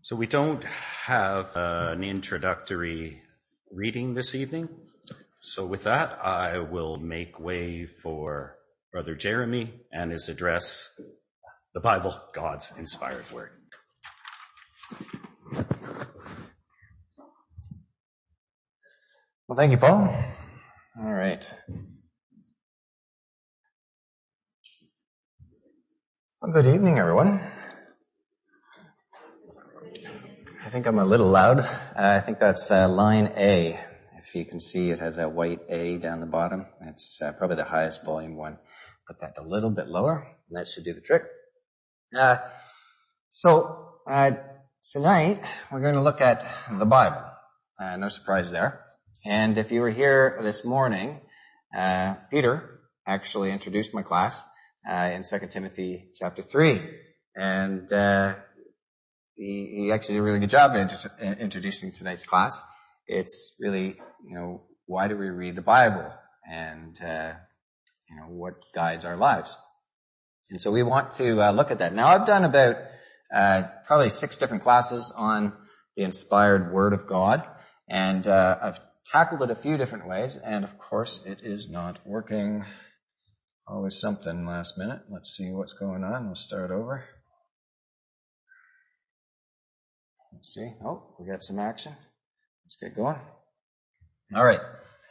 So we don't have an introductory reading this evening. So with that, I will make way for Brother Jeremy and his address, The Bible, God's Inspired Word. Well, thank you, Paul. All right. Well, good evening, everyone. I think I'm a little loud. I think that's line A. If you can see, it has a white A down the bottom. That's probably the highest volume one. Put that a little bit lower, and that should do the trick. So tonight, we're going to look at the Bible. No surprise there. And if you were here this morning, Peter actually introduced my class in 2 Timothy chapter 3. And he actually did a really good job introducing tonight's class. It's really, why do we read the Bible? And, what guides our lives? And so we want to look at that. Now, I've done about probably 6 different classes on the inspired Word of God. And I've tackled it a few different ways. And, of course, it is not working. Always something last minute. Let's see what's going on. We'll start over. Let's see. Oh, we got some action. Let's get going. All right.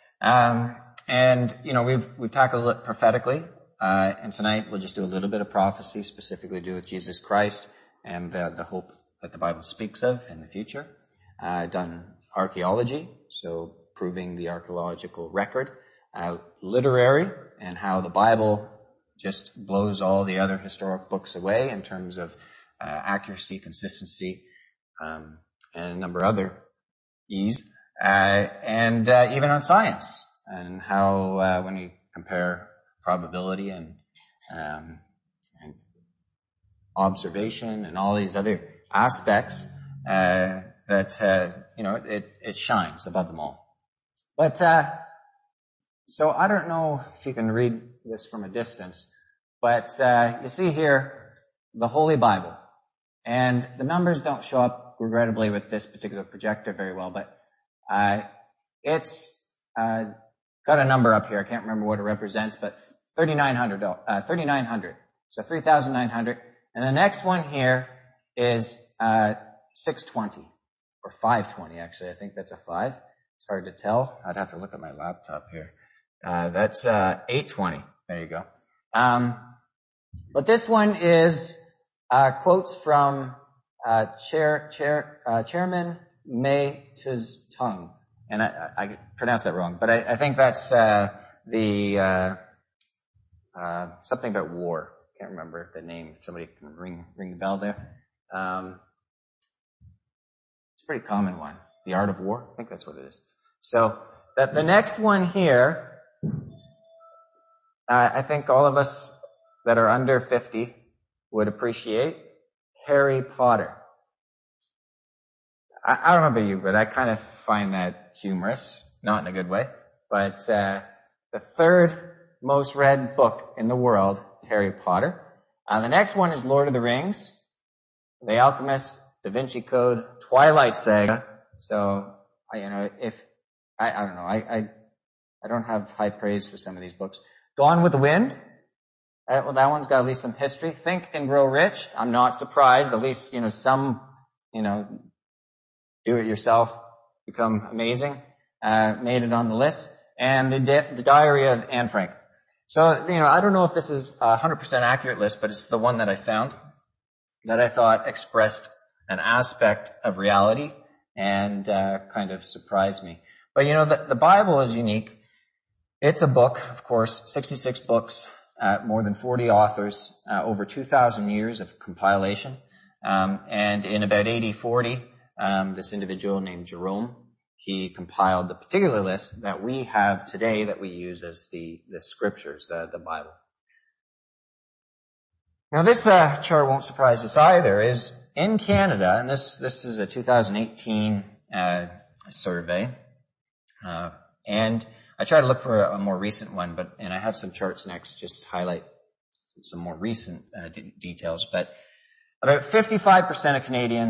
We've tackled it prophetically. And tonight we'll just do a little bit of prophecy, specifically do with Jesus Christ and the hope that the Bible speaks of in the future. Done archaeology, so proving the archaeological record. Literary, and how the Bible just blows all the other historic books away in terms of accuracy, consistency, and a number of other E's. And even on science, and how when you compare probability and observation and all these other aspects, it shines above them all. But so I don't know if you can read this from a distance, but you see here the Holy Bible, and the numbers don't show up regrettably with this particular projector very well, but it's got a number up here. I can't remember what it represents, but 3,900. So 3,900. And the next one here is 620, or 520, actually. I think that's a 5. It's hard to tell. I'd have to look at my laptop here. That's 820. There you go. But this one is quotes from Chairman Mei Tuz-Tung. And I pronounced that wrong, but I think that's the something about war. Can't remember the name. Somebody can ring the bell there. It's a pretty common one. The Art of War. I think that's what it is. So the next one here, I think all of us that are under 50 would appreciate Harry Potter. I don't know about you, but I kind of find that humorous, not in a good way. But the 3rd most read book in the world, Harry Potter. The next one is Lord of the Rings, The Alchemist, Da Vinci Code, Twilight Saga. So, I don't have high praise for some of these books. Gone with the Wind. Well, that one's got at least some history. Think and Grow Rich. I'm not surprised. At least, some, do it yourself, become amazing. Made it on the list. And the Diary of Anne Frank. So, I don't know if this is a 100% accurate list, but it's the one that I found that I thought expressed an aspect of reality and kind of surprised me. But, the Bible is unique. It's a book, of course, 66 books, more than 40 authors, over 2,000 years of compilation. And in about 8040, this individual named Jerome, he compiled the particular list that we have today that we use as the scriptures, the Bible. Now this chart won't surprise us either, is in Canada, and this is a 2018 survey, and I try to look for a more recent one, and I have some charts next just to highlight some more recent details, but about 55% of Canadians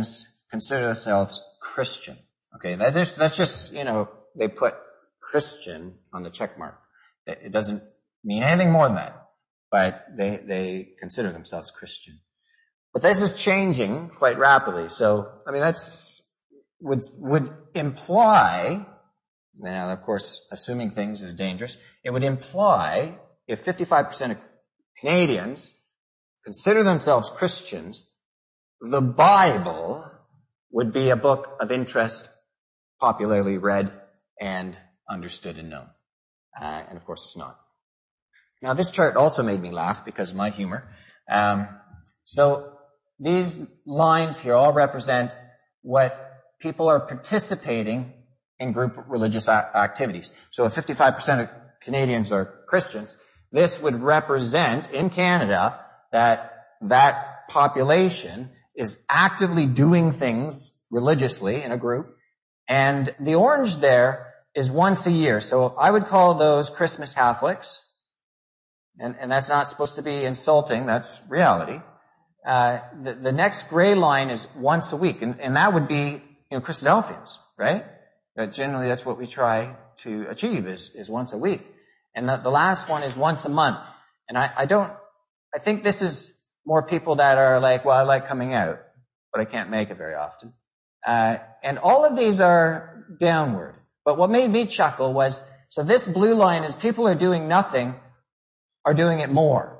consider themselves Christian. Okay, that's just, they put Christian on the check mark. It doesn't mean anything more than that, but they consider themselves Christian. But this is changing quite rapidly. So, that's would imply, now of course assuming things is dangerous, it would imply if 55% of Canadians consider themselves Christians, the Bible would be a book of interest, popularly read and understood and known. And of course it's not. Now this chart also made me laugh because of my humor. So these lines here all represent what people are participating in group religious activities. So if 55% of Canadians are Christians, this would represent in Canada that population is actively doing things religiously in a group. And the orange there is once a year. So I would call those Christmas Catholics. And that's not supposed to be insulting. That's reality. The next gray line is once a week. And that would be, Christadelphians, right? But generally that's what we try to achieve is once a week. And the last one is once a month. And I think this is more people that are like, well, I like coming out, but I can't make it very often. And all of these are downward. But what made me chuckle was, so this blue line is people are doing nothing, are doing it more.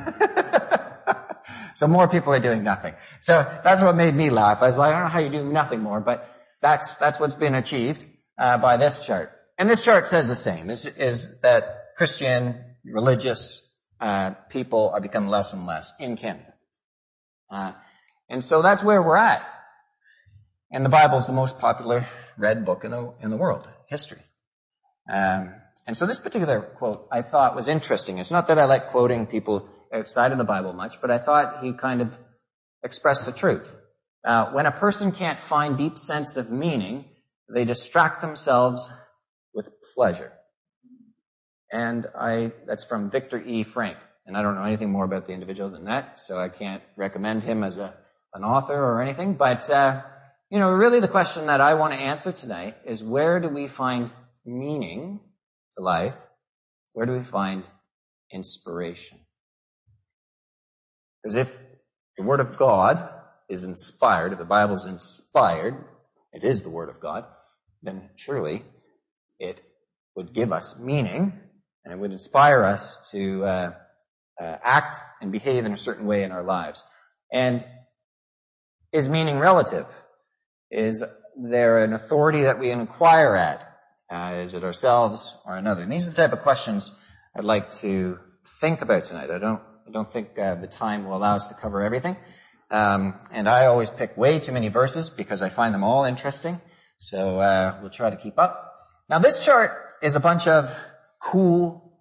So more people are doing nothing. So that's what made me laugh. I was like, I don't know how you do nothing more, but that's what's been achieved, by this chart. And this chart says the same, is that Christian, religious, people are becoming less and less in Canada. And so that's where we're at. And the Bible is the most popular read book in the world, history. And so this particular quote I thought was interesting. It's not that I like quoting people outside of the Bible much, but I thought he kind of expressed the truth. When a person can't find deep sense of meaning, they distract themselves with pleasure. And that's from Viktor E. Frankl. And I don't know anything more about the individual than that, so I can't recommend him as an author or anything. But, really the question that I want to answer tonight is, where do we find meaning to life? Where do we find inspiration? Because if the Word of God is inspired, if the Bible is inspired, it is the Word of God, then surely it would give us meaning, and it would inspire us to act and behave in a certain way in our lives. And is meaning relative? Is there an authority that we inquire at? Is it ourselves or another? And these are the type of questions I'd like to think about tonight. I don't think the time will allow us to cover everything. And I always pick way too many verses because I find them all interesting. So we'll try to keep up. Now this chart is a bunch of cool,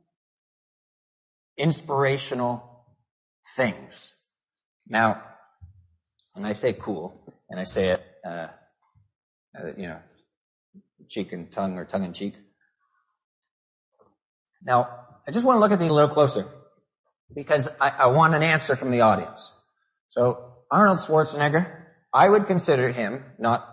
inspirational things. Now, when I say cool, and I say it, cheek and tongue or tongue and cheek. Now, I just want to look at these a little closer because I want an answer from the audience. So, Arnold Schwarzenegger, I would consider him not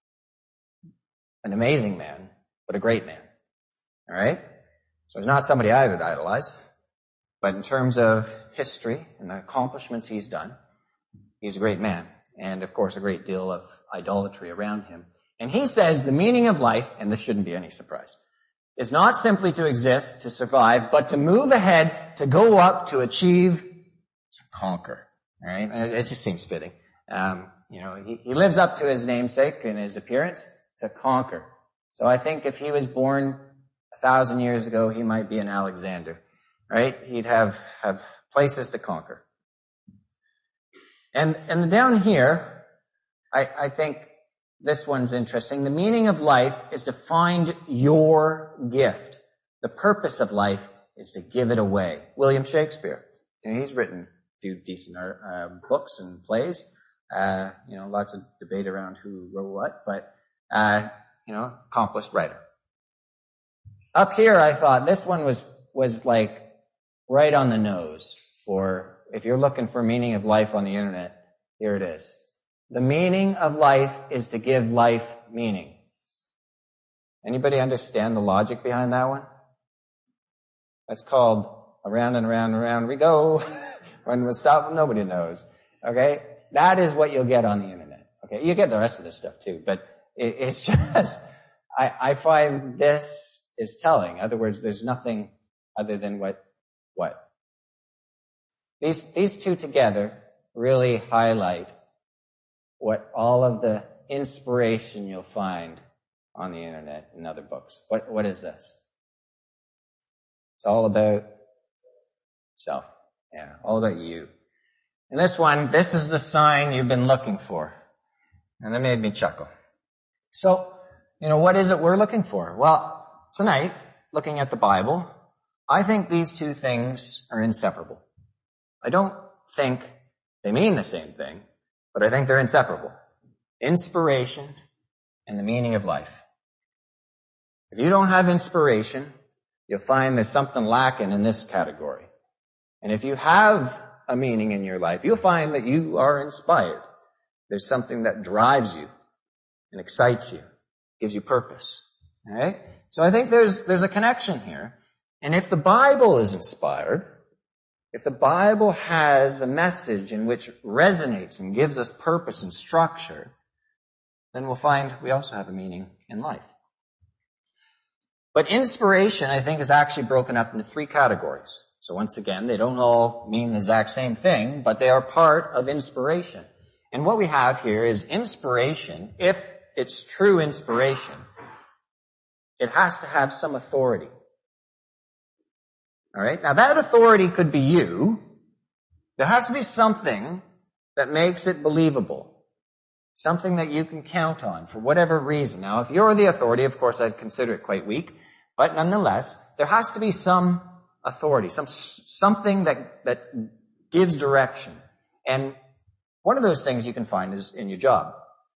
an amazing man, but a great man. All right? So he's not somebody I would idolize, but in terms of history and the accomplishments he's done, he's a great man. And of course, a great deal of idolatry around him. And he says the meaning of life, and this shouldn't be any surprise, is not simply to exist, to survive, but to move ahead, to go up, to achieve, to conquer. All right? And it just seems fitting. He lives up to his namesake and his appearance, to conquer. So I think if he was born 1,000 years ago, he might be an Alexander, right? He'd have places to conquer. And down here, I think this one's interesting. The meaning of life is to find your gift. The purpose of life is to give it away. William Shakespeare. He's written a few decent books and plays. Lots of debate around who wrote what, but, accomplished writer. Up here, I thought this one was like right on the nose for, if you're looking for meaning of life on the internet, here it is. The meaning of life is to give life meaning. Anybody understand the logic behind that one? That's called around and around and around we go. When we stop, nobody knows. Okay? That is what you'll get on the internet. Okay? You get the rest of this stuff too, but it's just, I find this is telling. In other words, there's nothing other than what? These two together really highlight what all of the inspiration you'll find on the internet and other books. What is this? It's all about self. Yeah, all about you. And this one, this is the sign you've been looking for. And that made me chuckle. So, what is it we're looking for? Well, tonight, looking at the Bible, I think these two things are inseparable. I don't think they mean the same thing, but I think they're inseparable. Inspiration and the meaning of life. If you don't have inspiration, you'll find there's something lacking in this category. And if you have a meaning in your life, you'll find that you are inspired. There's something that drives you and excites you, gives you purpose. All right? So I think there's a connection here. And if the Bible is inspired, if the Bible has a message in which resonates and gives us purpose and structure, then we'll find we also have a meaning in life. But inspiration, I think, is actually broken up into three categories. So once again, they don't all mean the exact same thing, but they are part of inspiration. And what we have here is inspiration. If it's true inspiration, it has to have some authority. All right? Now that authority could be you. There has to be something that makes it believable. Something that you can count on for whatever reason. Now, if you're the authority, of course, I'd consider it quite weak. But nonetheless, there has to be some authority, something that gives direction. And one of those things you can find is in your job.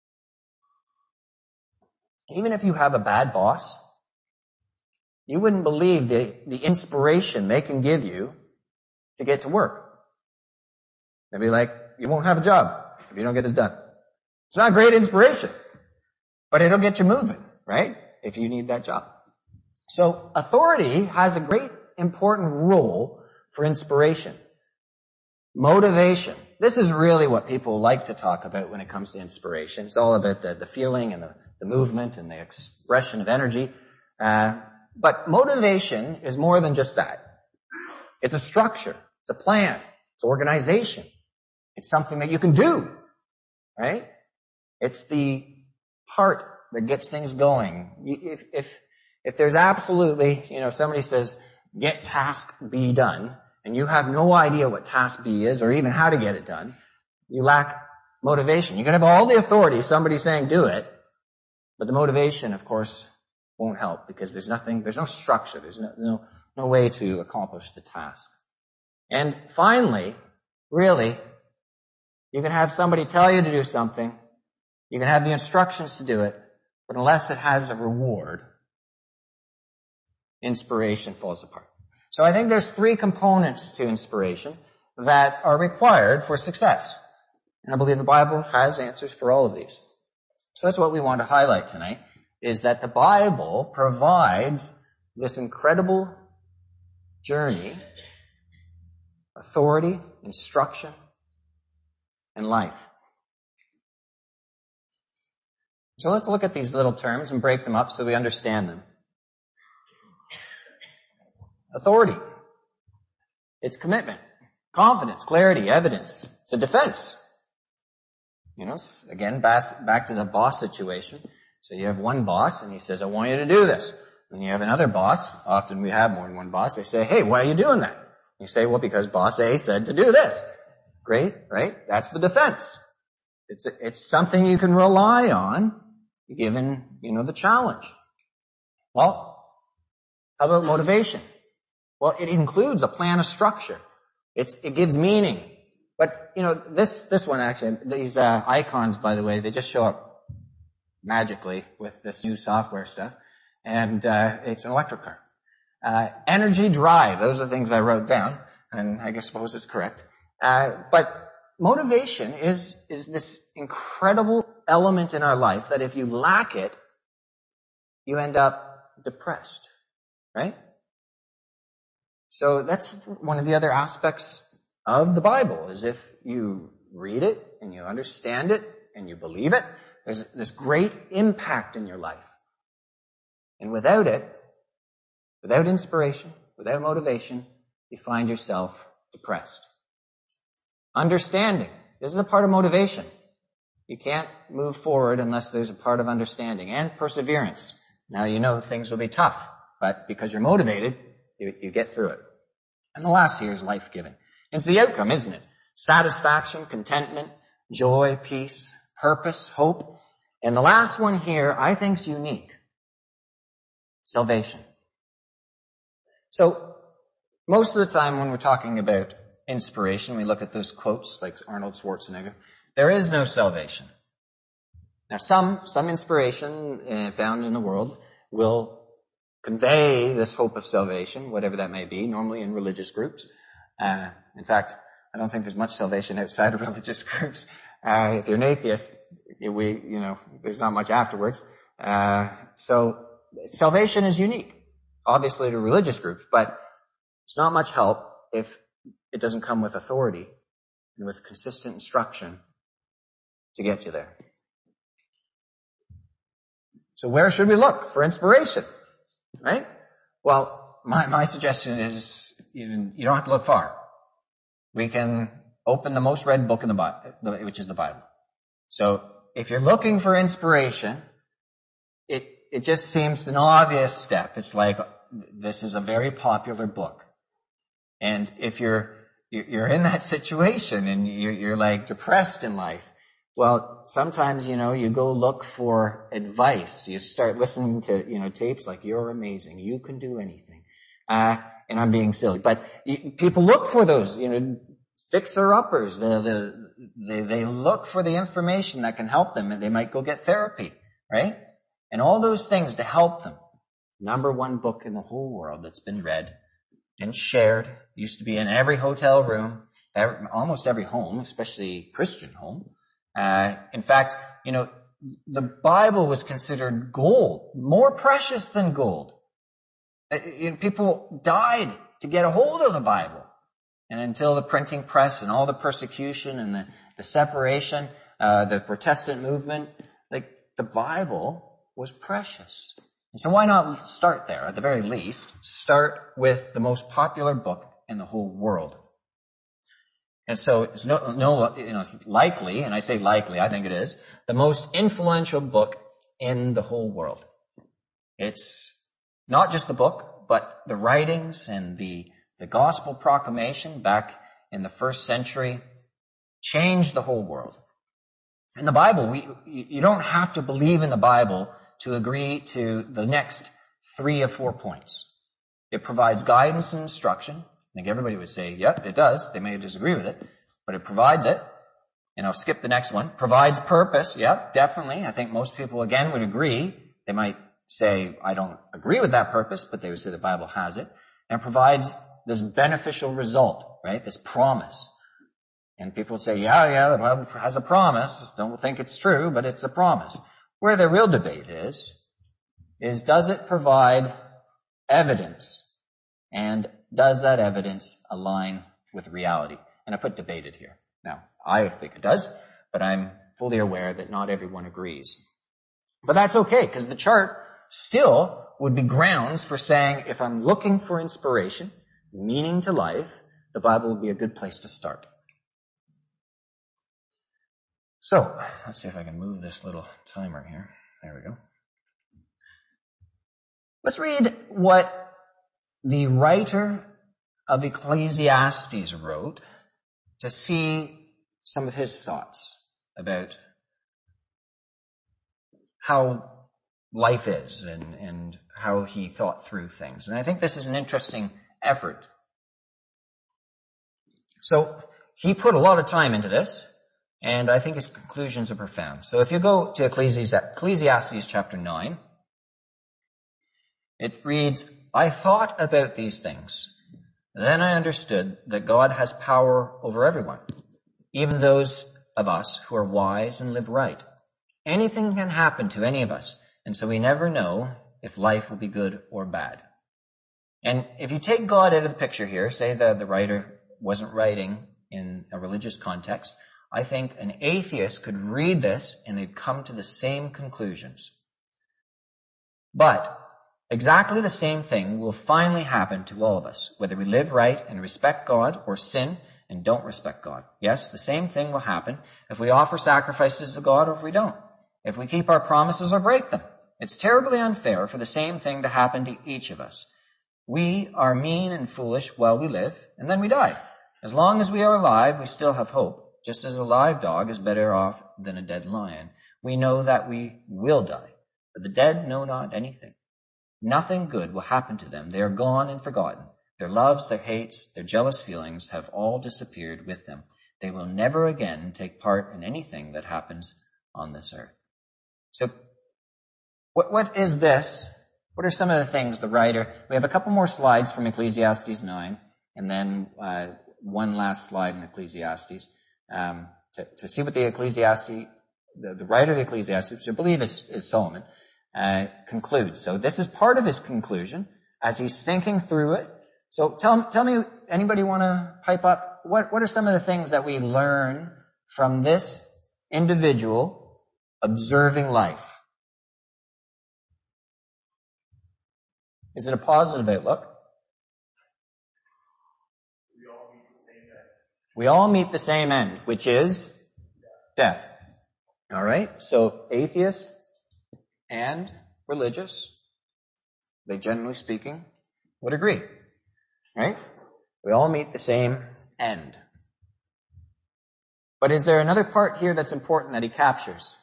Even if you have a bad boss, you wouldn't believe the inspiration they can give you to get to work. They'd be like, you won't have a job if you don't get this done. It's not great inspiration, but it'll get you moving, right? If you need that job. So authority has a great important role for inspiration. Motivation. This is really what people like to talk about when it comes to inspiration. It's all about the feeling and the movement and the expression of energy. But motivation is more than just that. It's a structure. It's a plan. It's organization. It's something that you can do, right? It's the part that gets things going. If there's absolutely, somebody says, get task B done, and you have no idea what task B is or even how to get it done, you lack motivation. You can have all the authority, somebody saying do it, but the motivation, of course, won't help because there's no structure, there's no way to accomplish the task. And finally, really, you can have somebody tell you to do something, you can have the instructions to do it, but unless it has a reward, inspiration falls apart. So I think there's three components to inspiration that are required for success. And I believe the Bible has answers for all of these. So that's what we want to highlight tonight, is that the Bible provides this incredible journey, authority, instruction, and life. So let's look at these little terms and break them up so we understand them. Authority. It's commitment, confidence, clarity, evidence. It's a defense. Again, back to the boss situation. So you have one boss and he says, I want you to do this. And you have another boss. Often we have more than one boss. They say, hey, why are you doing that? You say, well, because boss A said to do this. Great, right? That's the defense. It's something you can rely on given, the challenge. Well, how about motivation? Well, it includes a plan of structure. It gives meaning. But, this one actually, these icons, by the way, they just show up magically with this new software stuff. And it's an electric car. Energy, drive, those are things I wrote down, and I suppose it's correct. But motivation is this incredible element in our life that if you lack it, you end up depressed, right? So that's one of the other aspects of the Bible, is if you read it and you understand it and you believe it, there's this great impact in your life. And without it, without inspiration, without motivation, you find yourself depressed. Understanding. This is a part of motivation. You can't move forward unless there's a part of understanding and perseverance. Now you know things will be tough, but because you're motivated, you get through it. And the last here is life-giving. It's the outcome, isn't it? Satisfaction, contentment, joy, peace, purpose, hope. And the last one here, I think, is unique. Salvation. So, most of the time when we're talking about inspiration, we look at those quotes like Arnold Schwarzenegger. There is no salvation. Now, some inspiration found in the world will convey this hope of salvation, whatever that may be, normally in religious groups. In fact, I don't think there's much salvation outside of religious groups. If you're an atheist, there's not much afterwards. So salvation is unique, obviously, to religious groups, but it's not much help if it doesn't come with authority and with consistent instruction to get you there. So where should we look for inspiration? Right? Well, my suggestion is you don't have to look far. We can open the most read book in the Bible, which is the Bible. So if you're looking for inspiration, it just seems an obvious step. It's like, this is a very popular book. And if you're in that situation and you're like depressed in life, well, sometimes, you go look for advice. You start listening to, tapes like, "You're amazing. You can do anything." And I'm being silly, but people look for those, fixer-uppers. They look for the information that can help them, and they might go get therapy, right? And all those things to help them. Number one book in the whole world that's been read and shared. Used to be in every hotel room, almost every home, especially Christian home. In fact, the Bible was considered gold, more precious than gold. People died to get a hold of the Bible. And until the printing press and all the persecution and the separation, the Protestant movement, the Bible was precious. And so why not start there? At the very least, start with the most popular book in the whole world. And so it's it's likely, and I say likely, I think it is, the most influential book in the whole world. It's not just the book, but the writings and the gospel proclamation back in the first century changed the whole world. In the Bible, you don't have to believe in the Bible to agree to the next 3 or 4 points. It provides guidance and instruction. I think everybody would say, yep, it does. They may disagree with it, but it provides it. And I'll skip the next one. Provides purpose. Yep, definitely. I think most people, again, would agree. They might say, I don't agree with that purpose, but they would say the Bible has it. And provides this beneficial result, right? This promise. And people would say, yeah, the Bible has a promise. Don't think it's true, but it's a promise. Where the real debate is does it provide evidence? And does that evidence align with reality? And I put debated here. Now, I think it does, but I'm fully aware that not everyone agrees. But that's okay, because the chart still would be grounds for saying, if I'm looking for inspiration, meaning to life, the Bible would be a good place to start. So, let's see if I can move this little timer here. There we go. Let's read what the writer of Ecclesiastes wrote to see some of his thoughts about how life is and how he thought through things. And I think this is an interesting effort. So he put a lot of time into this, and I think his conclusions are profound. So if you go to Ecclesiastes chapter 9, it reads, I thought about these things. Then I understood that God has power over everyone. even those of us who are wise and live right. Anything can happen to any of us, and so we never know if life will be good or bad. And if you take God out of the picture here, say that the writer wasn't writing in a religious context, I think an atheist could read this and they'd come to the same conclusions. But exactly the same thing will finally happen to all of us, whether we live right and respect God or sin and don't respect God. Yes, the same thing will happen if we offer sacrifices to God or if we don't, if we keep our promises or break them. It's terribly unfair for the same thing to happen to each of us. We are mean and foolish while we live, and then we die. As long as we are alive, we still have hope. Just as a live dog is better off than a dead lion, we know that we will die. But the dead know not anything. Nothing good will happen to them. They are gone and forgotten. Their loves, their hates, their jealous feelings have all disappeared with them. They will never again take part in anything that happens on this earth. So, what is this? What are some of the things the writer... We have a couple more slides from Ecclesiastes 9, and then one last slide in Ecclesiastes, to see what the writer of the Ecclesiastes, which I believe is Solomon, concludes. So this is part of his conclusion as he's thinking through it. So tell me, anybody want to pipe up? What are some of the things that we learn from this individual observing life? Is it a positive outlook? We all meet the same end, which is death. All right? So atheists and religious, they generally speaking, would agree. Right? We all meet the same end. But is there another part here that's important that he captures?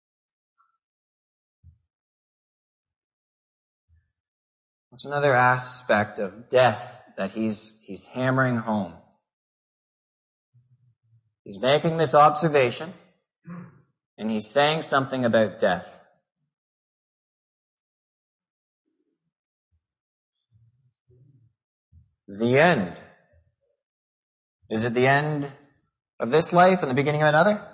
What's another aspect of death that he's hammering home? He's making this observation, and he's saying something about death. The end. Is it the end of this life and the beginning of another?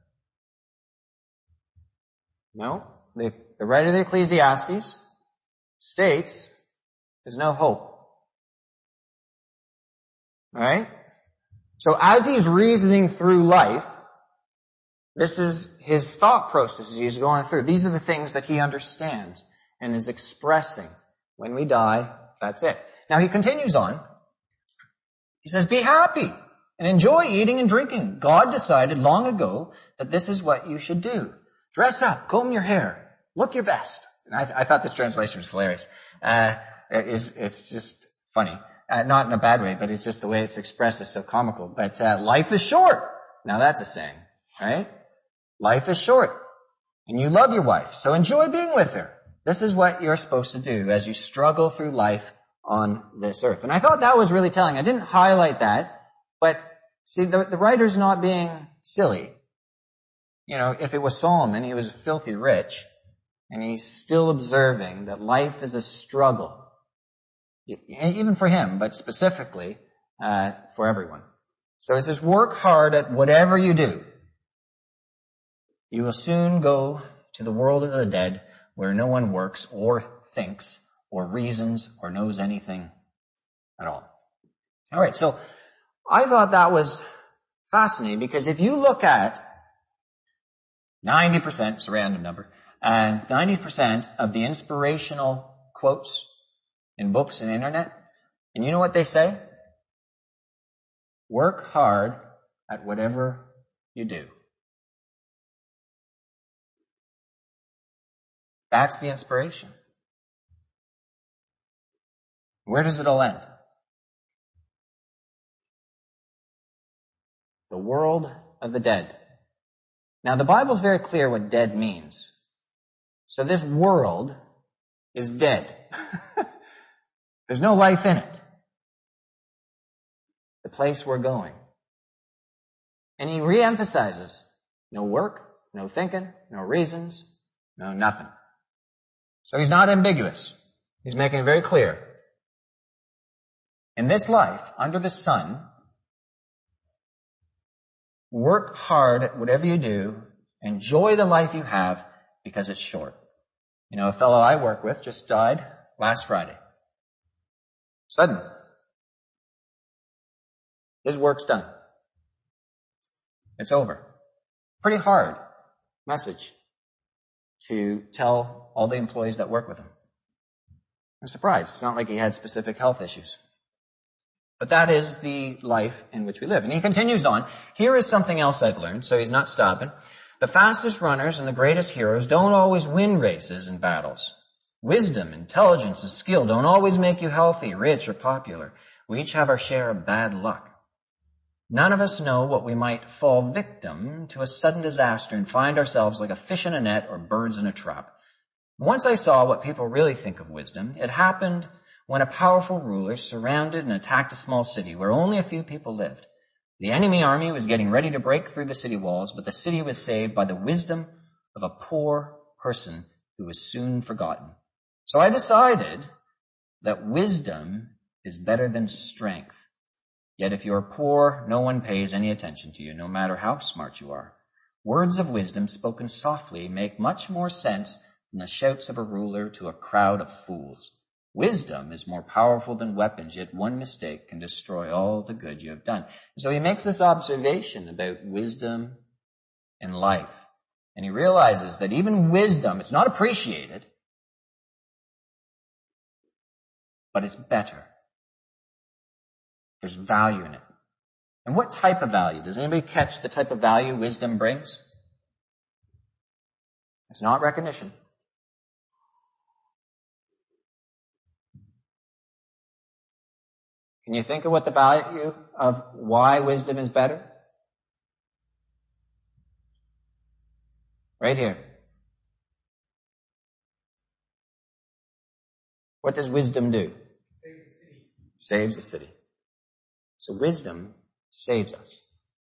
No. The writer of the Ecclesiastes states there's no hope. All right? So as he's reasoning through life, this is his thought process he's going through. These are the things that he understands and is expressing. When we die, that's it. Now he continues on. He says, be happy and enjoy eating and drinking. God decided long ago that this is what you should do. Dress up, comb your hair, look your best. And I thought this translation was hilarious. It's just funny. Not in a bad way, but it's just the way it's expressed is so comical. But life is short. Now that's a saying, right? Life is short. And you love your wife, so enjoy being with her. This is what you're supposed to do as you struggle through life on this earth. And I thought that was really telling. I didn't highlight that, but see, the writer's not being silly. You know, if it was Solomon, he was filthy rich, and he's still observing that life is a struggle. Even for him, but specifically for everyone. So it says, work hard at whatever you do. You will soon go to the world of the dead, where no one works or thinks or reasons or knows anything at all. All right, so I thought that was fascinating, because if you look at 90%, it's a random number, and 90% of the inspirational quotes in books and internet, and you know what they say? Work hard at whatever you do. That's the inspiration. Where does it all end? The world of the dead. Now the Bible's very clear what dead means. So this world is dead. There's no life in it. The place we're going. And he reemphasizes no work, no thinking, no reasons, no nothing. So he's not ambiguous. He's making it very clear. In this life, under the sun, Work hard at whatever you do. Enjoy the life you have because it's short. You know, a fellow I work with just died last Friday. Sudden. His work's done. It's over. Pretty hard message to tell all the employees that work with him. I'm surprised. It's not like he had specific health issues. But that is the life in which we live. And he continues on. Here is something else I've learned, so he's not stopping. The fastest runners and the greatest heroes don't always win races and battles. Wisdom, intelligence, and skill don't always make you healthy, rich, or popular. We each have our share of bad luck. None of us know what we might fall victim to a sudden disaster and find ourselves like a fish in a net or birds in a trap. Once I saw what people really think of wisdom. It happened when a powerful ruler surrounded and attacked a small city where only a few people lived. The enemy army was getting ready to break through the city walls, but the city was saved by the wisdom of a poor person who was soon forgotten. So I decided that wisdom is better than strength. Yet if you are poor, no one pays any attention to you, no matter how smart you are. Words of wisdom spoken softly make much more sense than the shouts of a ruler to a crowd of fools. Wisdom is more powerful than weapons, yet one mistake can destroy all the good you have done. So he makes this observation about wisdom and life. And he realizes that even wisdom, it's not appreciated, but it's better. There's value in it. And what type of value? Does anybody catch the type of value wisdom brings? It's not recognition. Can you think of what the value of why wisdom is better? Right here. What does wisdom do? Saves the city. Saves the city. So wisdom saves us.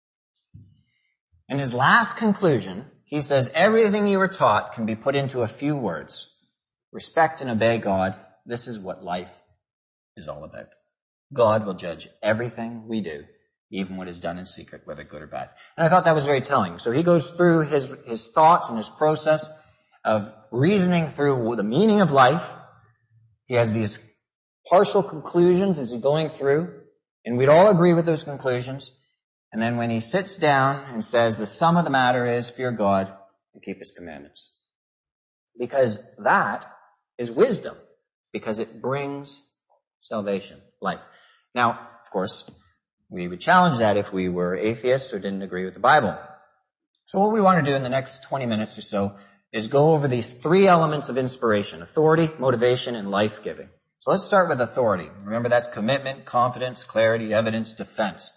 In his last conclusion, he says, everything you were taught can be put into a few words. Respect and obey God. This is what life is all about. God will judge everything we do, even what is done in secret, whether good or bad. And I thought that was very telling. So he goes through his thoughts and his process of reasoning through the meaning of life. He has these partial conclusions as he's going through, and we'd all agree with those conclusions. And then when he sits down and says, the sum of the matter is fear God and keep his commandments. Because that is wisdom, because it brings salvation, life. Now, of course, we would challenge that if we were atheists or didn't agree with the Bible. So what we want to do in the next 20 minutes or so is go over these three elements of inspiration: authority, motivation, and life-giving. So let's start with authority. Remember, that's commitment, confidence, clarity, evidence, defense.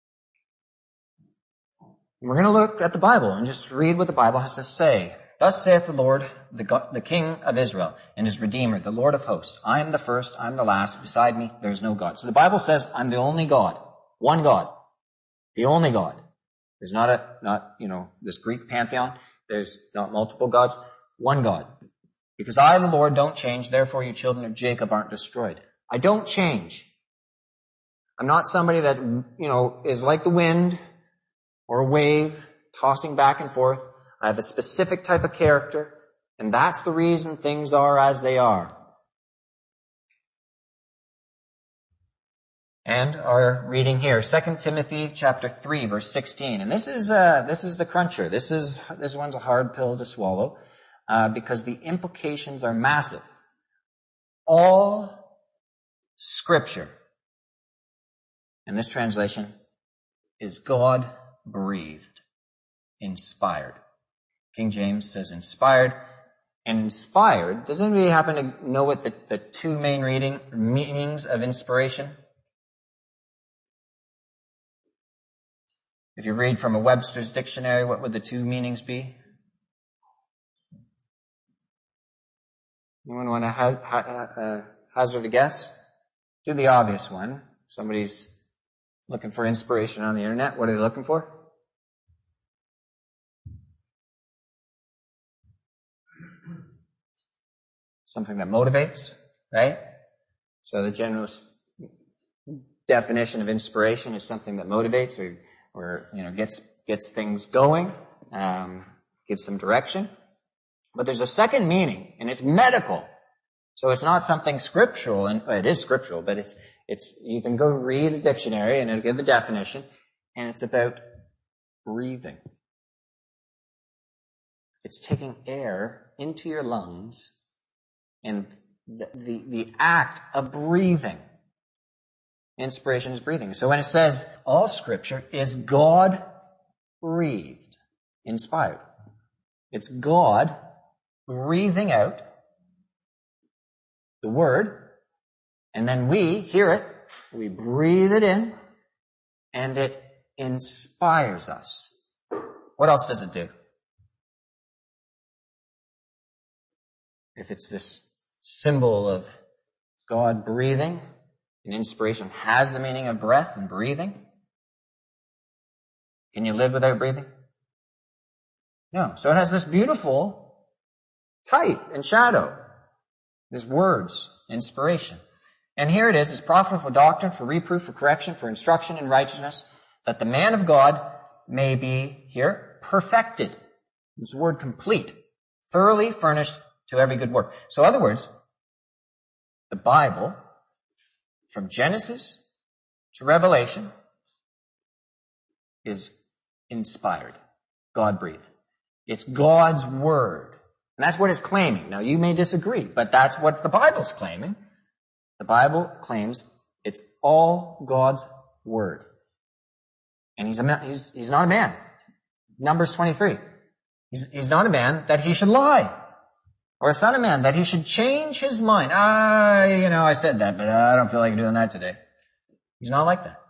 And we're going to look at the Bible and just read what the Bible has to say. Thus saith the Lord, the King of Israel, and his Redeemer, the Lord of hosts. I am the first, I am the last. Beside me, there is no God. So the Bible says, I'm the only God. One God. The only God. There's not this Greek pantheon. There's not multiple gods. One God. Because I, the Lord, don't change, therefore you children of Jacob aren't destroyed. I don't change. I'm not somebody that, is like the wind or a wave tossing back and forth. I have a specific type of character, and that's the reason things are as they are. And our reading here, 2 Timothy chapter 3, verse 16. And this is the cruncher. This one's a hard pill to swallow, because the implications are massive. All Scripture, in this translation, is God-breathed, inspired. King James says inspired. And inspired, does anybody happen to know what the two main meanings of inspiration? If you read from a Webster's dictionary, what would the two meanings be? Anyone want to hazard a guess? Do the obvious one. Somebody's looking for inspiration on the internet. What are they looking for? Something that motivates, right? So the general definition of inspiration is something that motivates or gets gets things going, gives some direction. But there's a second meaning, and it's medical. So it's not something scriptural, and it is scriptural, but it's you can go read a dictionary and it'll give the definition, and it's about breathing. It's taking air into your lungs, and the act of breathing. Inspiration is breathing. So when it says all scripture is God breathed, inspired, it's God breathing out the word, and then we hear it, we breathe it in, and it inspires us. What else does it do? If it's this symbol of God breathing, and inspiration has the meaning of breath and breathing, can you live without breathing? No. So it has this beautiful type and shadow. These words, inspiration. And here it is profitable for doctrine, for reproof, for correction, for instruction in righteousness, that the man of God may be, here, perfected. This word complete, thoroughly furnished to every good work. So in other words, the Bible, from Genesis to Revelation, is inspired, God-breathed. It's God's word. And that's what it's claiming. Now, you may disagree, but that's what the Bible's claiming. The Bible claims it's all God's word. And he's not a man. Numbers 23. He's not a man that he should lie. Or a son of man that he should change his mind. I said that, but I don't feel like doing that today. He's not like that.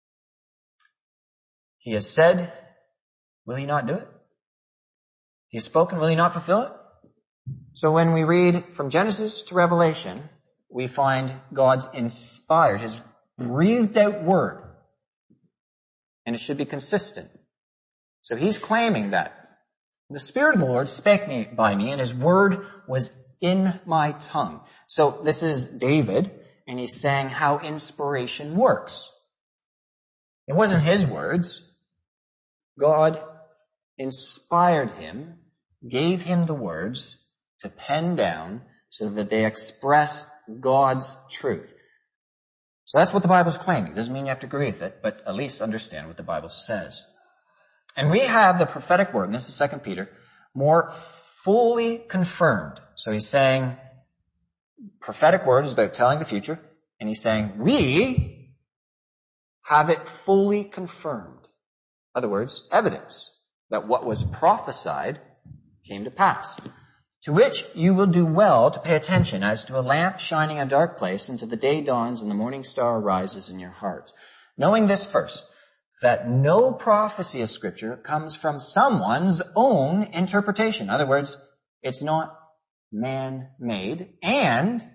He has said, will he not do it? He has spoken, will he not fulfill it? So when we read from Genesis to Revelation, we find God's inspired, his breathed out word. And it should be consistent. So he's claiming that the Spirit of the Lord spake by me, and his word was in my tongue. So this is David, and he's saying how inspiration works. It wasn't his words. God inspired him, gave him the words to pen down so that they express God's truth. So that's what the Bible's claiming. It doesn't mean you have to agree with it, but at least understand what the Bible says. And we have the prophetic word, and this is 2 Peter, more fully confirmed. So he's saying prophetic word is about telling the future, and he's saying we have it fully confirmed. In other words, evidence that what was prophesied came to pass. To which you will do well to pay attention as to a lamp shining in a dark place until the day dawns and the morning star rises in your hearts. Knowing this first, that no prophecy of Scripture comes from someone's own interpretation. In other words, it's not man-made, and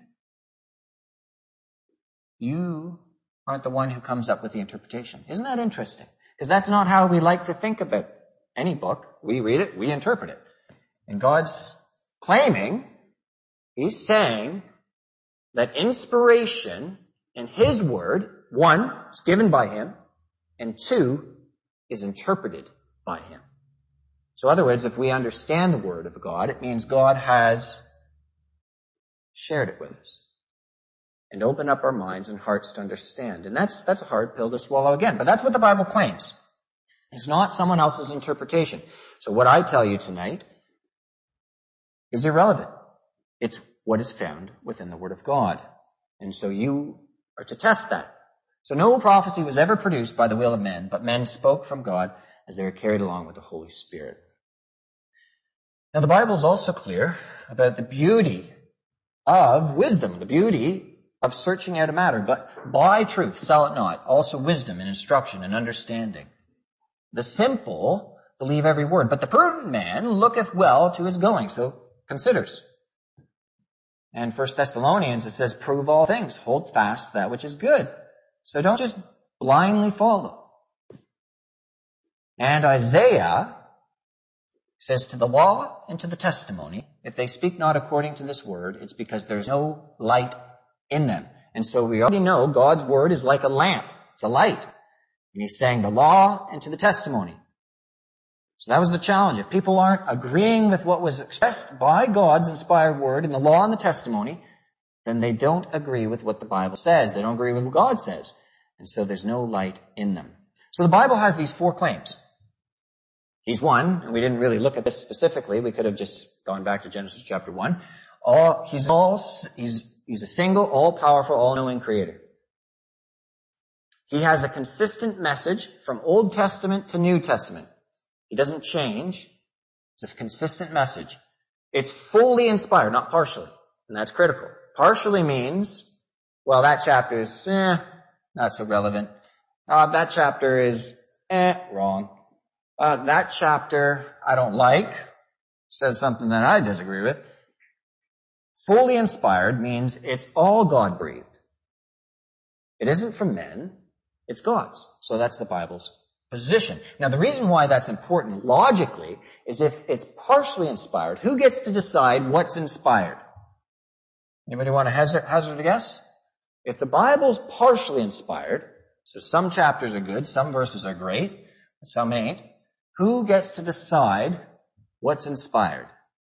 you aren't the one who comes up with the interpretation. Isn't that interesting? Because that's not how we like to think about any book. We read it, we interpret it. And God's claiming, he's saying that inspiration in his word, one, is given by him, and two, is interpreted by him. So in other words, if we understand the word of God, it means God has shared it with us and opened up our minds and hearts to understand. And that's a hard pill to swallow again, but that's what the Bible claims. It's not someone else's interpretation. So what I tell you tonight is irrelevant. It's what is found within the Word of God. And so you are to test that. So no prophecy was ever produced by the will of men, but men spoke from God as they were carried along with the Holy Spirit. Now the Bible is also clear about the beauty of wisdom, the beauty of searching out a matter. But buy truth, sell it not. Also wisdom and instruction and understanding. The simple believe every word, but the prudent man looketh well to his going. So considers. And 1 Thessalonians, it says, prove all things, hold fast that which is good. So don't just blindly follow. And Isaiah says, to the law and to the testimony, if they speak not according to this word, it's because there's no light in them. And so we already know God's word is like a lamp. It's a light. And he's saying the law and to the testimony. So that was the challenge. If people aren't agreeing with what was expressed by God's inspired word in the law and the testimony, then they don't agree with what the Bible says. They don't agree with what God says. And so there's no light in them. So the Bible has these 4 claims. He's one, and we didn't really look at this specifically. We could have just gone back to Genesis chapter 1. He's a single, all-powerful, all-knowing creator. He has a consistent message from Old Testament to New Testament. He doesn't change. It's a consistent message. It's fully inspired, not partially. And that's critical. Partially means, well, that chapter is, not so relevant. That chapter is, wrong. That chapter I don't like, says something that I disagree with. Fully inspired means it's all God-breathed. It isn't from men, it's God's. So that's the Bible's position. Now the reason why that's important logically is if it's partially inspired, who gets to decide what's inspired? Anybody want to hazard a guess? If the Bible's partially inspired, so some chapters are good, some verses are great, but some ain't, who gets to decide what's inspired?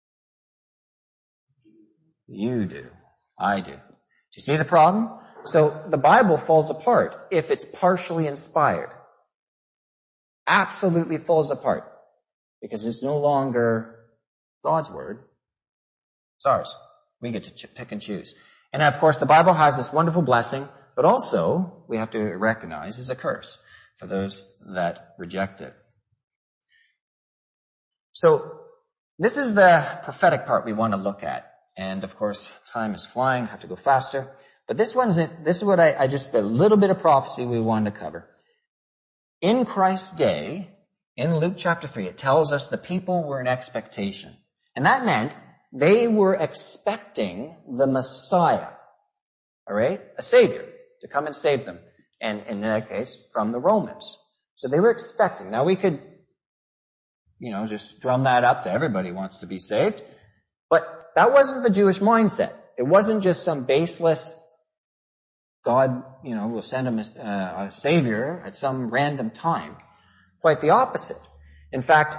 You do. I do. Do you see the problem? So the Bible falls apart if it's partially inspired. Absolutely falls apart. Because it's no longer God's word. It's ours. We get to pick and choose. And of course the Bible has this wonderful blessing, but also we have to recognize is a curse for those that reject it. So this is the prophetic part we want to look at. And of course, time is flying. I have to go faster. But this is what I just, a little bit of prophecy we wanted to cover. In Christ's day, in Luke chapter 3, it tells us the people were in expectation. And that meant they were expecting the Messiah. All right? A Savior to come and save them. And in that case, from the Romans. So they were expecting. Now we could, just drum that up to everybody wants to be saved. But that wasn't the Jewish mindset. It wasn't just some baseless God, will send him a Savior at some random time. Quite the opposite. In fact,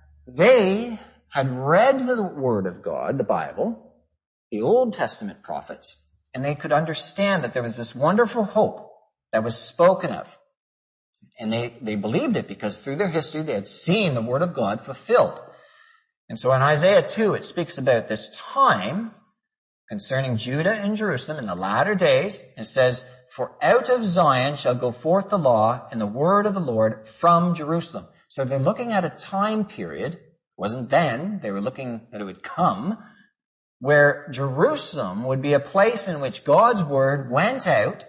they had read the Word of God, the Bible, the Old Testament prophets, and they could understand that there was this wonderful hope that was spoken of. And they believed it because through their history they had seen the Word of God fulfilled. And so in Isaiah 2, it speaks about this time concerning Judah and Jerusalem in the latter days. It says, "For out of Zion shall go forth the law and the word of the Lord from Jerusalem." So they're looking at a time period, it wasn't then, they were looking that it would come, where Jerusalem would be a place in which God's word went out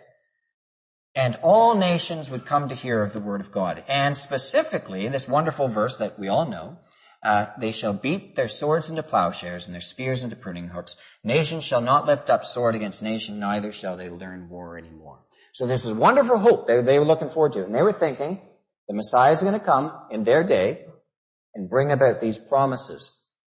and all nations would come to hear of the word of God. And specifically, this wonderful verse that we all know, they shall beat their swords into plowshares and their spears into pruning hooks. Nation shall not lift up sword against nation, neither shall they learn war anymore. So this is wonderful hope they were looking forward to. And they were thinking the Messiah is going to come in their day and bring about these promises.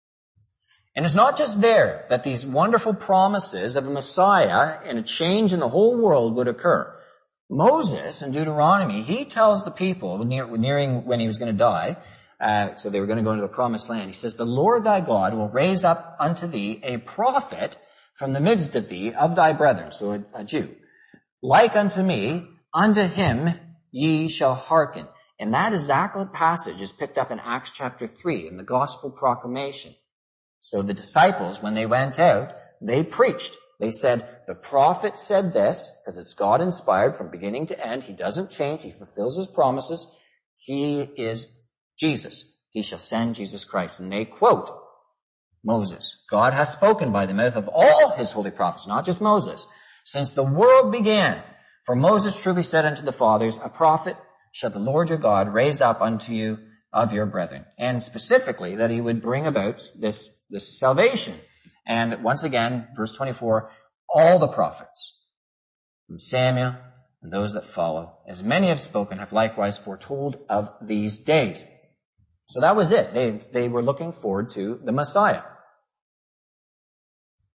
And it's not just there that these wonderful promises of a Messiah and a change in the whole world would occur. Moses in Deuteronomy, he tells the people, nearing when he was going to die, so they were going to go into the promised land. He says, "The Lord thy God will raise up unto thee a prophet from the midst of thee of thy brethren," so a Jew, "like unto me, unto him ye shall hearken." And that exact passage is picked up in Acts chapter 3 in the gospel proclamation. So the disciples, when they went out, they preached. They said, the prophet said this, because it's God inspired from beginning to end. He doesn't change. He fulfills his promises. He is Jesus. He shall send Jesus Christ. And they quote Moses. "God hath spoken by the mouth of all his holy prophets," not just Moses, "since the world began. For Moses truly said unto the fathers, a prophet shall the Lord your God raise up unto you of your brethren." And specifically that he would bring about this salvation. And once again, verse 24, all the prophets from Samuel and those that follow, as many have spoken, have likewise foretold of these days. So that was it. They were looking forward to the Messiah.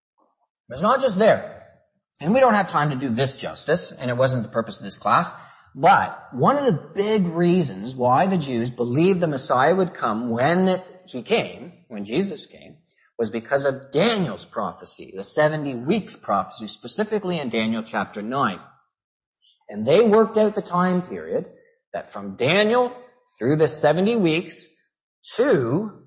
It's not just there. And we don't have time to do this justice, and it wasn't the purpose of this class. But one of the big reasons why the Jews believed the Messiah would come when Jesus came, was because of Daniel's prophecy, the 70 weeks prophecy, specifically in Daniel chapter 9. And they worked out the time period that from Daniel through the 70 weeks to,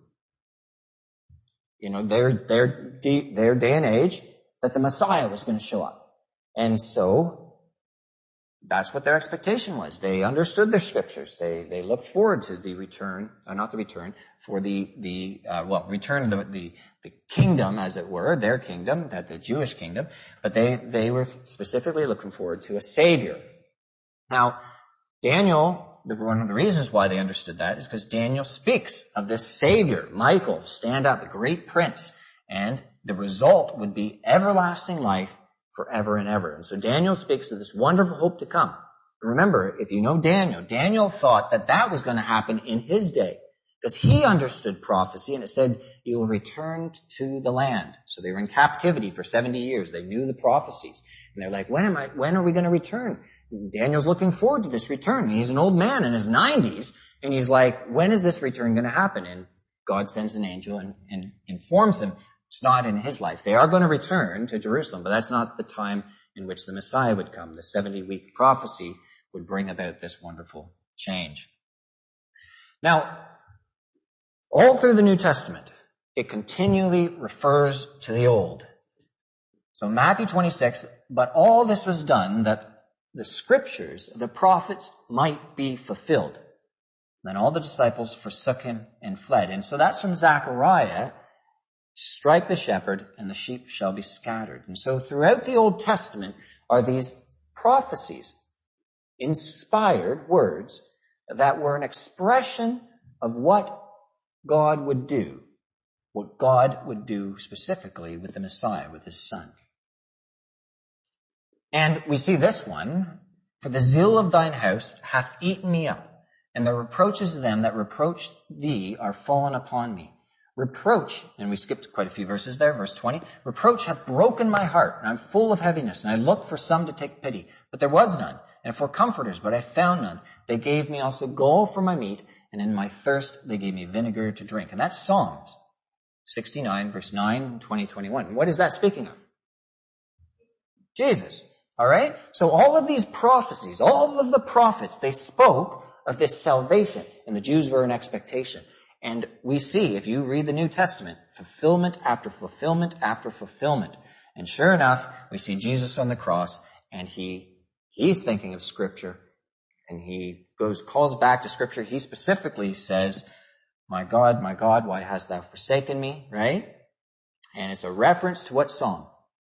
their day and age, that the Messiah was going to show up. And so that's what their expectation was. They understood their scriptures. They looked forward to the return, not the return, for return of the kingdom, as it were, their kingdom, the Jewish kingdom, but they were specifically looking forward to a Savior. Now, Daniel, one of the reasons why they understood that is because Daniel speaks of this Savior, Michael, stand up, the great prince, and the result would be everlasting life forever and ever. And so Daniel speaks of this wonderful hope to come. Remember, if you know Daniel thought that was going to happen in his day, because he understood prophecy, and it said, you will return to the land. So they were in captivity for 70 years. They knew the prophecies. And they're like, when are we going to return? And Daniel's looking forward to this return. And he's an old man in his 90s, and he's like, when is this return going to happen? And God sends an angel and informs him it's not in his life. They are going to return to Jerusalem, but that's not the time in which the Messiah would come. The 70-week prophecy would bring about this wonderful change. Now, all through the New Testament, it continually refers to the Old. So Matthew 26, but all this was done that the scriptures, the prophets might be fulfilled. Then all the disciples forsook him and fled. And so that's from Zechariah, strike the shepherd and the sheep shall be scattered. And so throughout the Old Testament are these prophecies, inspired words that were an expression of what God would do specifically with the Messiah, with his son. And we see this one, for the zeal of thine house hath eaten me up, and the reproaches of them that reproach thee are fallen upon me. Reproach, and we skipped quite a few verses there, verse 20, reproach hath broken my heart, and I'm full of heaviness, and I looked for some to take pity, but there was none, and for comforters, but I found none. They gave me also gall for my meat, and in my thirst they gave me vinegar to drink. And that's Psalms 69, verse 9, 20, 21. What is that speaking of? Jesus. All right? So all of these prophecies, all of the prophets, they spoke of this salvation, and the Jews were in expectation. And we see, if you read the New Testament, fulfillment after fulfillment after fulfillment. And sure enough, we see Jesus on the cross, and he's thinking of Scripture, and he calls back to Scripture. He specifically says, my God, why hast thou forsaken me? Right? And it's a reference to what psalm?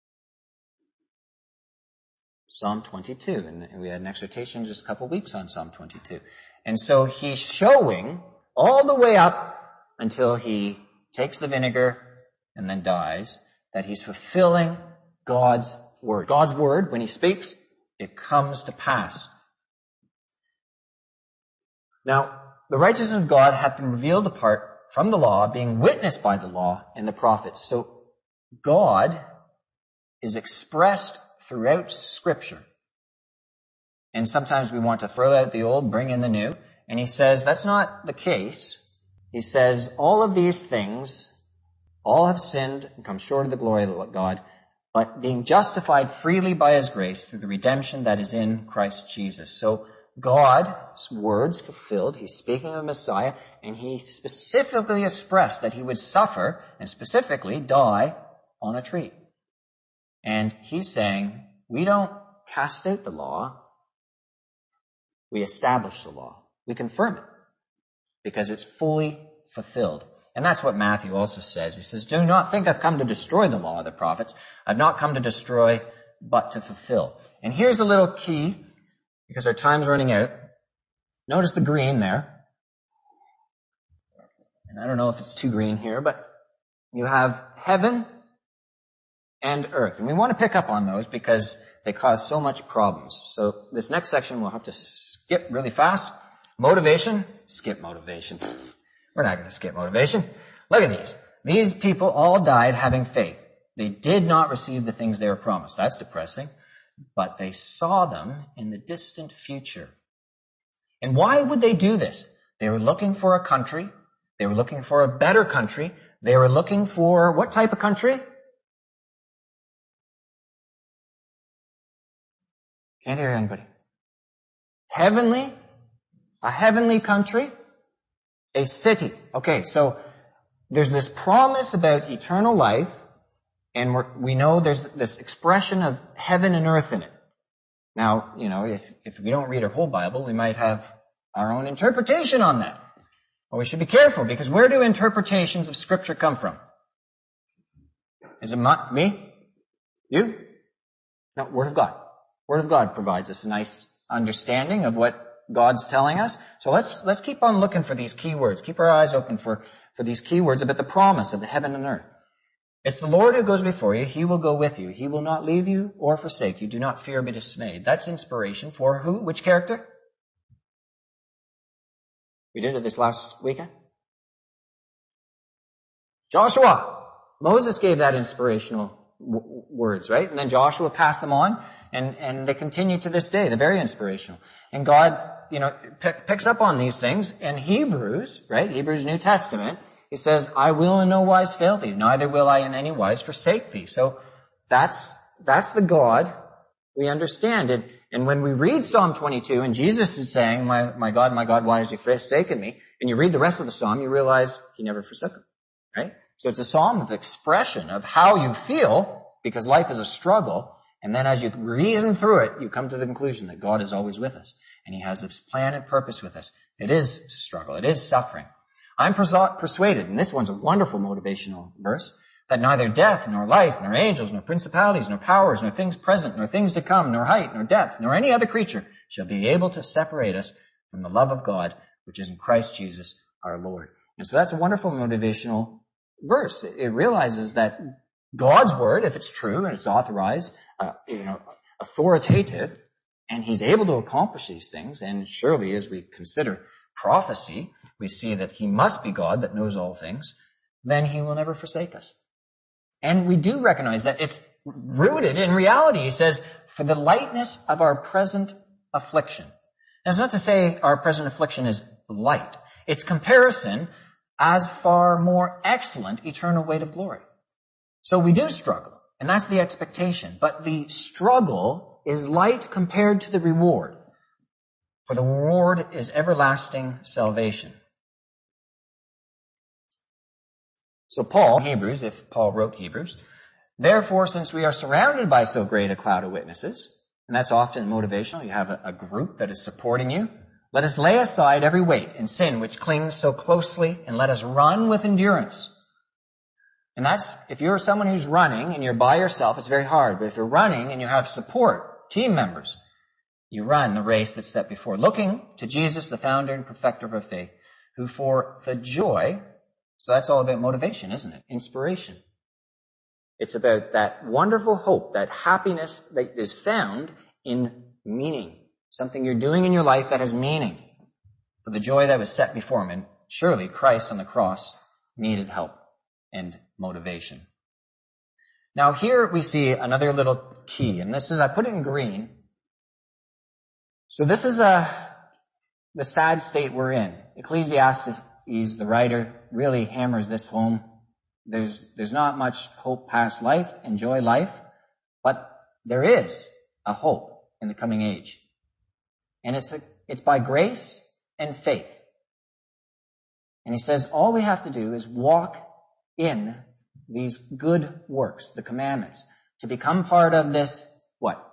Psalm 22. And we had an exhortation just a couple weeks on Psalm 22. And so he's showing all the way up until he takes the vinegar and then dies, that he's fulfilling God's word. God's word, when he speaks, it comes to pass. Now, the righteousness of God hath been revealed apart from the law, being witnessed by the law and the prophets. So God is expressed throughout Scripture. And sometimes we want to throw out the old, bring in the new. And he says that's not the case. He says all of these things, all have sinned and come short of the glory of God, but being justified freely by his grace through the redemption that is in Christ Jesus. So God's words fulfilled. He's speaking of Messiah, and he specifically expressed that he would suffer and specifically die on a tree. And he's saying, we don't cast out the law. We establish the law. We confirm it because it's fully fulfilled. And that's what Matthew also says. He says, do not think I've come to destroy the law of the prophets. I've not come to destroy, but to fulfill. And here's a little key, because our time's running out. Notice the green there. And I don't know if it's too green here, but you have heaven and earth. And we want to pick up on those because they cause so much problems. So this next section we'll have to skip really fast. Motivation. Skip motivation. We're not going to skip motivation. Look at these. These people all died having faith. They did not receive the things they were promised. That's depressing. But they saw them in the distant future. And why would they do this? They were looking for a country. They were looking for a better country. They were looking for what type of country? Can't hear anybody. Heavenly? A heavenly country? A city. Okay, so there's this promise about eternal life, and we know there's this expression of heaven and earth in it. Now, if we don't read our whole Bible, we might have our own interpretation on that. Well, we should be careful, because where do interpretations of Scripture come from? Is it me? You? No, Word of God. Word of God provides us a nice understanding of what God's telling us. So let's keep on looking for these key words. Keep our eyes open for these key words about the promise of the heaven and earth. It's the Lord who goes before you. He will go with you. He will not leave you or forsake you. Do not fear or be dismayed. That's inspiration for who? Which character? We did it this last weekend. Joshua. Moses gave that inspirational words, right? And then Joshua passed them on, and they continue to this day. They're very inspirational. And God, picks up on these things. And Hebrews, right? Hebrews New Testament, he says, I will in no wise fail thee, neither will I in any wise forsake thee. So that's the God we understand. And when we read Psalm 22, and Jesus is saying, my God, why has you forsaken me? And you read the rest of the psalm, you realize he never forsook him, right? So it's a psalm of expression of how you feel, because life is a struggle. And then as you reason through it, you come to the conclusion that God is always with us, and he has this plan and purpose with us. It is a struggle. It is suffering. I'm persuaded, and this one's a wonderful motivational verse, that neither death, nor life, nor angels, nor principalities, nor powers, nor things present, nor things to come, nor height, nor depth, nor any other creature shall be able to separate us from the love of God, which is in Christ Jesus our Lord. And so that's a wonderful motivational verse. It realizes that God's word, if it's true and it's authorized, authoritative, and he's able to accomplish these things, and surely as we consider prophecy, we see that he must be God that knows all things, then he will never forsake us. And we do recognize that it's rooted in reality. He says, for the lightness of our present affliction. That's not to say our present affliction is light. It's comparison as far more excellent eternal weight of glory. So we do struggle, and that's the expectation. But the struggle is light compared to the reward. For the reward is everlasting salvation. So Paul, Hebrews, if Paul wrote Hebrews, therefore, since we are surrounded by so great a cloud of witnesses, and that's often motivational, you have a group that is supporting you, let us lay aside every weight and sin which clings so closely, and let us run with endurance. And that's, if you're someone who's running and you're by yourself, it's very hard. But if you're running and you have support, team members, you run the race that's set before, looking to Jesus, the founder and perfecter of our faith, who for the joy, so that's all about motivation, isn't it? Inspiration. It's about that wonderful hope, that happiness that is found in meaning. Something you're doing in your life that has meaning. For the joy that was set before him. And surely Christ on the cross needed help and motivation. Now here we see another little key, and this is, I put it in green. So this is the sad state we're in. Ecclesiastes, the writer, really hammers this home. There's not much hope past life, enjoy life, but there is a hope in the coming age. And it's by grace and faith. And he says all we have to do is walk in these good works, the commandments, to become part of this, what?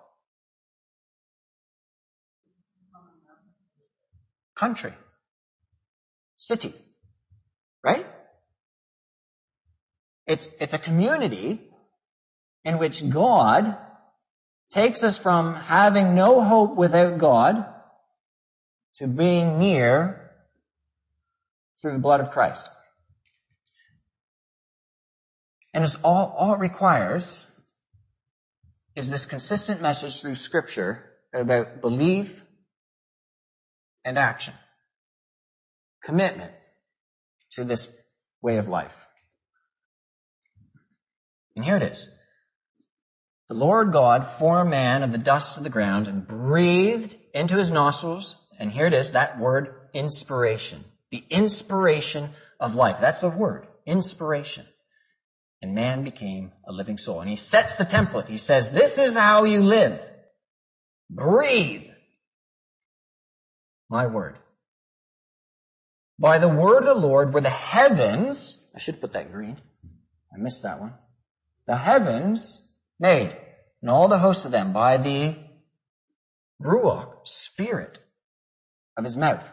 Country. City. Right? It's a community in which God takes us from having no hope without God to being near through the blood of Christ. And it's all it requires is this consistent message through Scripture about belief and action. Commitment to this way of life. And here it is. The Lord God formed man of the dust of the ground and breathed into his nostrils And here it is, that word, inspiration. The inspiration of life. That's the word, inspiration. And man became a living soul. And he sets the template. He says, this is how you live. Breathe my word. By the word of the Lord were the heavens, I should put that green. I missed that one. The heavens made, and all the hosts of them by the Ruach, spirit of his mouth.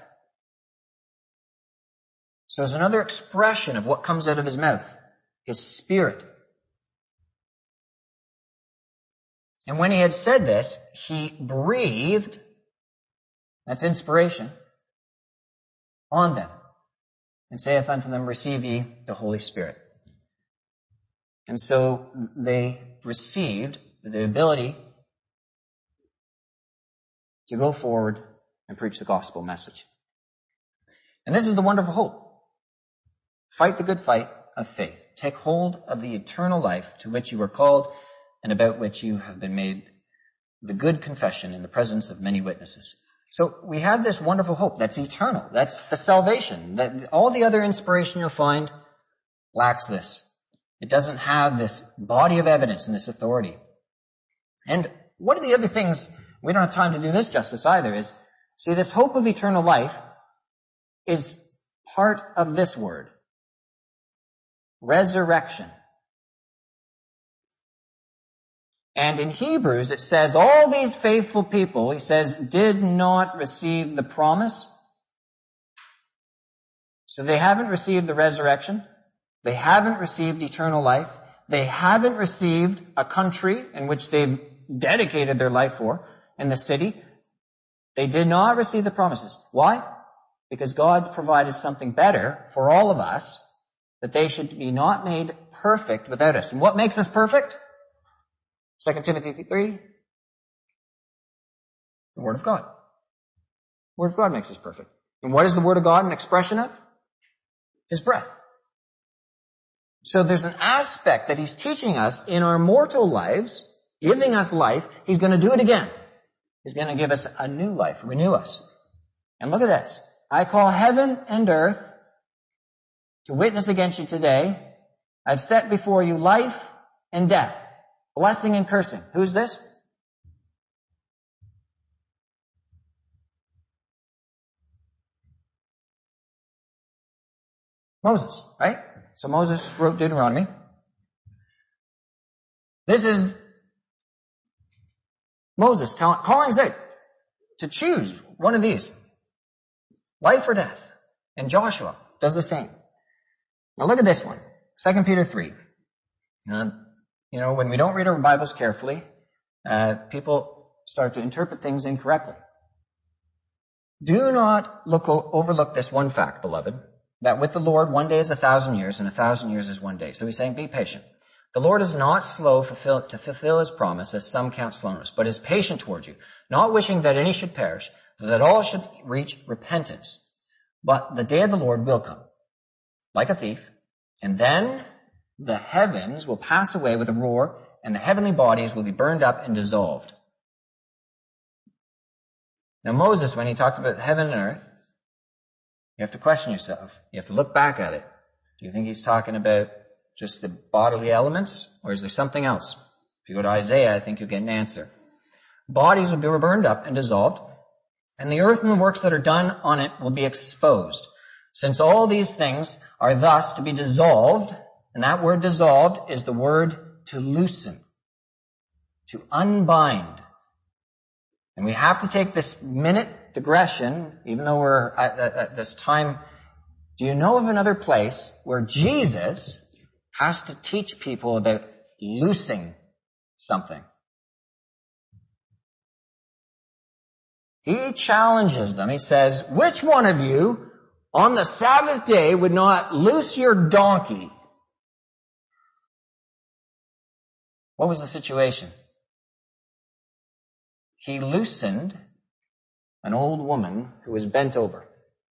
So there's another expression of what comes out of his mouth. His spirit. And when he had said this, he breathed, that's inspiration, on them, and saith unto them, receive ye the Holy Spirit. And so they received the ability to go forward and preach the gospel message. And this is the wonderful hope. Fight the good fight of faith. Take hold of the eternal life to which you were called and about which you have been made the good confession in the presence of many witnesses. So we have this wonderful hope that's eternal. That's the salvation. That all the other inspiration you'll find lacks this. It doesn't have this body of evidence and this authority. And one of the other things, we don't have time to do this justice either, is, see, this hope of eternal life is part of this word. Resurrection. And in Hebrews it says, all these faithful people, he says, did not receive the promise. So they haven't received the resurrection. They haven't received eternal life. They haven't received a country in which they've dedicated their life for, in the city. They did not receive the promises. Why? Because God's provided something better for all of us, that they should be not made perfect without us. And what makes us perfect? 2 Timothy 3. The Word of God. The Word of God makes us perfect. And what is the Word of God an expression of? His breath. So there's an aspect that he's teaching us in our mortal lives, giving us life. He's going to do it again. He's going to give us a new life, renew us. And look at this. I call heaven and earth to witness against you today. I've set before you life and death, blessing and cursing. Who's this? Moses, right? So Moses wrote Deuteronomy. This is Moses calling us out to choose one of these. Life or death. And Joshua does the same. Now look at this one. 2 Peter 3. When we don't read our Bibles carefully, people start to interpret things incorrectly. Do not overlook this one fact, beloved, that with the Lord 1 day is 1,000 years and 1,000 years is 1 day. So he's saying, be patient. The Lord is not slow to fulfill his promise, as some count slowness, but is patient toward you, not wishing that any should perish, but that all should reach repentance. But the day of the Lord will come, like a thief, and then the heavens will pass away with a roar, and the heavenly bodies will be burned up and dissolved. Now Moses, when he talked about heaven and earth, you have to question yourself. You have to look back at it. Do you think he's talking about just the bodily elements, or is there something else? If you go to Isaiah, I think you'll get an answer. Bodies will be burned up and dissolved, and the earth and the works that are done on it will be exposed. Since all these things are thus to be dissolved, and that word dissolved is the word to loosen, to unbind. And we have to take this minute digression, even though we're at this time. Do you know of another place where Jesus has to teach people about loosing something? He challenges them. He says, which one of you on the Sabbath day would not loose your donkey? What was the situation? He loosened an old woman who was bent over.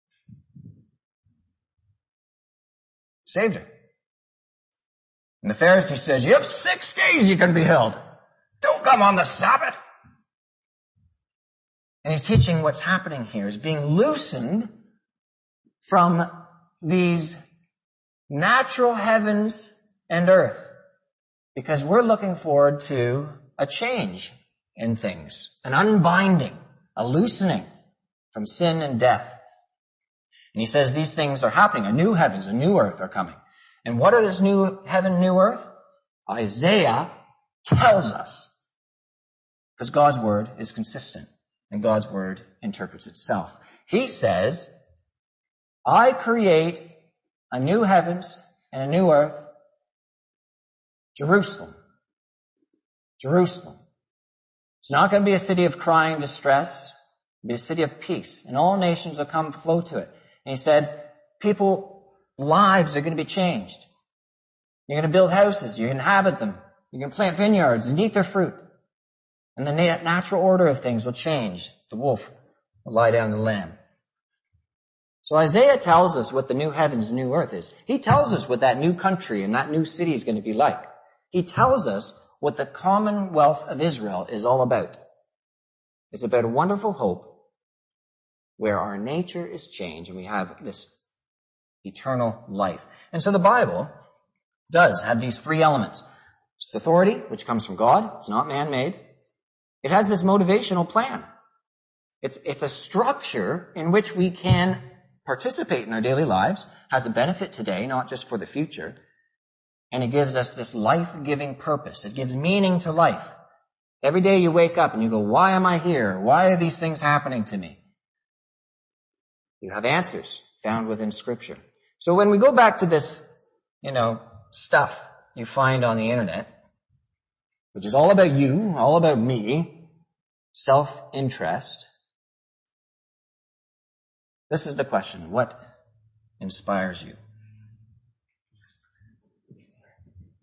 Saved her. And the Pharisee says, you have 6 days you can be healed. Don't come on the Sabbath. And he's teaching what's happening here is being loosened from these natural heavens and earth, because we're looking forward to a change in things, an unbinding, a loosening from sin and death. And he says these things are happening. A new heavens, a new earth are coming. And what are this new heaven, new earth? Isaiah tells us, because God's word is consistent and God's word interprets itself. He says, I create a new heavens and a new earth, Jerusalem. Jerusalem. It's not going to be a city of crying distress. It'll be a city of peace, and all nations will come flow to it. And he said, lives are going to be changed. You're going to build houses. You inhabit them. You're going to plant vineyards and eat their fruit. And the natural order of things will change. The wolf will lie down the lamb. So Isaiah tells us what the new heavens, new earth is. He tells us what that new country and that new city is going to be like. He tells us what the commonwealth of Israel is all about. It's about a wonderful hope where our nature is changed and we have this eternal life. And so the Bible does have these three elements. It's authority, which comes from God. It's not man-made. It has this motivational plan. It's a structure in which we can participate in our daily lives, has a benefit today, not just for the future. And it gives us this life-giving purpose. It gives meaning to life. Every day you wake up and you go, why am I here? Why are these things happening to me? You have answers found within Scripture. So when we go back to this, stuff you find on the internet, which is all about you, all about me, self-interest, this is the question. What inspires you?